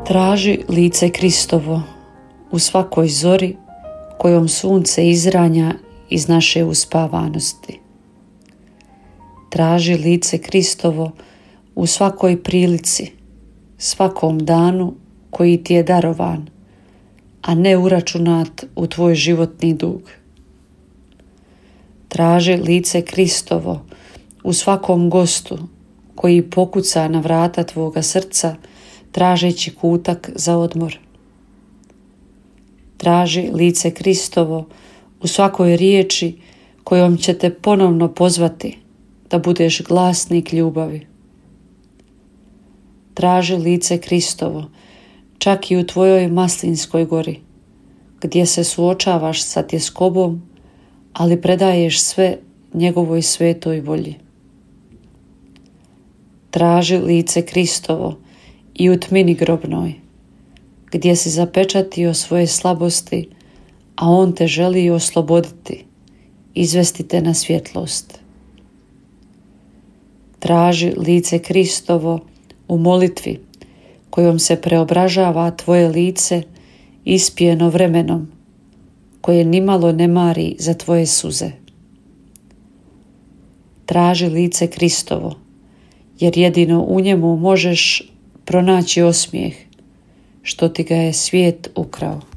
Traži lice Kristovo u svakoj zori kojom sunce izranja iz naše uspavanosti. Traži lice Kristovo u svakoj prilici, svakom danu koji ti je darovan, a ne uračunat u tvoj životni dug. Traži lice Kristovo u svakom gostu koji pokuca na vrata tvoga srca tražeći kutak za odmor. Traži lice Kristovo u svakoj riječi kojom će te ponovno pozvati da budeš glasnik ljubavi. Traži lice Kristovo čak i u tvojoj Maslinskoj gori, gdje se suočavaš sa tjeskobom, ali predaješ sve njegovoj svetoj volji. Traži lice Kristovo i u tmini grobnoj, gdje si zapečatio svoje slabosti, a on te želi osloboditi, izvesti te na svjetlost. Traži lice Kristovo u molitvi, kojom se preobražava tvoje lice ispijeno vremenom, koje nimalo ne mari za tvoje suze. Traži lice Kristovo, jer jedino u njemu možeš pronaći osmijeh, što ti ga je svijet ukrao.